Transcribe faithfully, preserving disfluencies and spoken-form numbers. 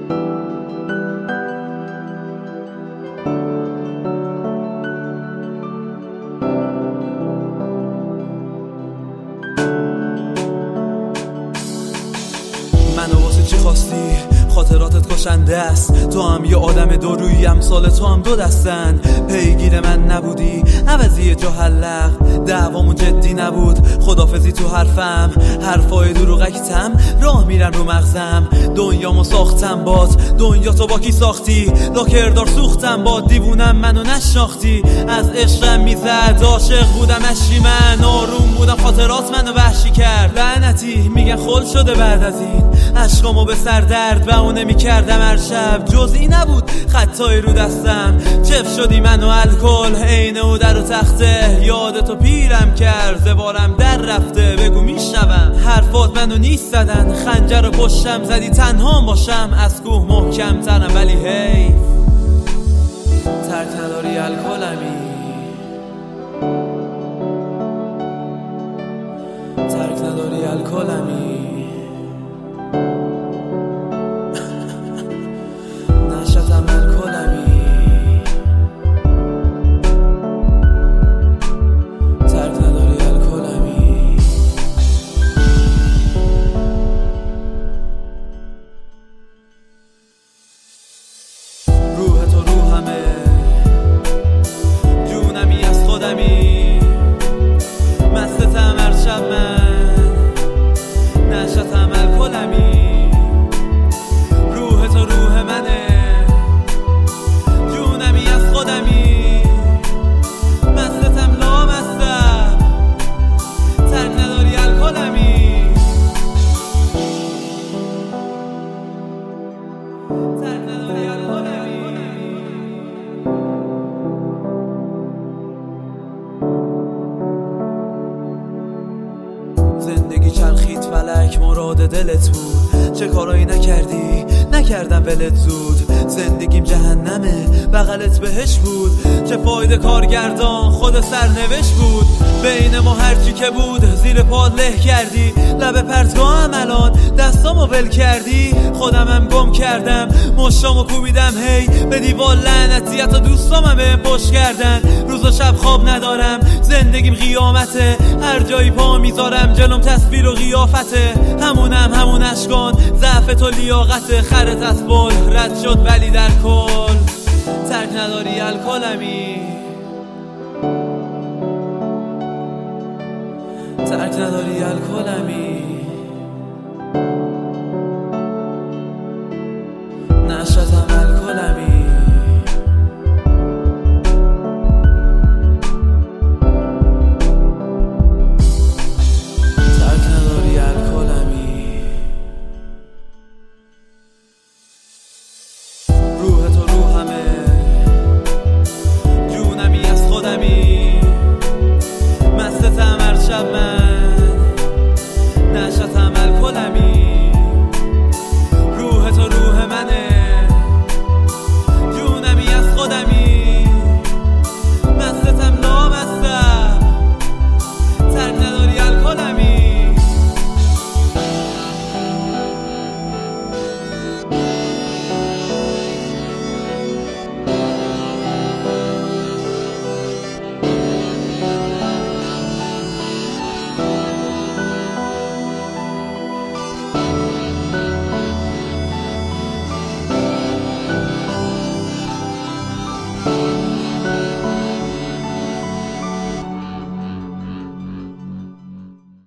منو واسه چی خواستی؟ خاطراتت کشنده است. تو هم یه آدم دو رویی، امثال تو هم دو دستن. پیگیر من نبودی، عوضی جا حلق. دعوامون جدی نبود، خدافزی تو حرفم. حرفای دروغکتم راه میرن رو مغزم. دنیامو ساختم بات، دنیا تو با کی ساختی؟ لاکردار سوختم باد، دیوونم منو نشناختی. از عشقم میزد، عاشق بودم اشی من. آروم بودم، خاطرات منو وحشی کرد. لعنتی میگن خل شده بعد از این. عشقامو به سر درد بهونه میکردم هر شب. جزئی نبود خطای رو دستم. چف شدی منو الکل، عین و در و تخته. یادتو پیرم کرد، زوارم در رفته. بگو میشنوم حرفات منو نیست زدن. خنجر رو پشتم زدی تنها باشم. از کوه محکم ترم ولی هی ترک نداری الکلمی. ترک نداری الکلمی. نشتم الکلمی. ترک نداری الکلمی. روح تو روحمه، جونمی از خودمی. مستتم هر شب من، نشتم الکلمی. روح تو روح منه، جونمی از خودمی. مستتم لامستم، ترک نداری الکلمی. ترک نداری الکلمی. زندگی چرخید فلک مراد دلت بود. چه کارایی نکردی؟ نکردم ولت زود. زندگیم جهنمه بغلت بهش بود. چه فایده کارگردان خود سرنوشت بود. بین ما هرچی که بود زیر پا له کردی. لب پرتگاهم الان دستامو ول کردی. خودمم گم کردم مشتامو کوبیدم هی به دیوار. لعنتی حتی دوستامم به پشت کردن. روز و شب خواب ندارم، زندگیم قیامته. هر جایی پا میذارم جلوم تصویر و قیافته. همونم همون اشکان، ضعف تو لیاقته. خرت از بال رد شد ولی در کل ترک نداری الکلمی. ترک نداری الکلمی. نشتم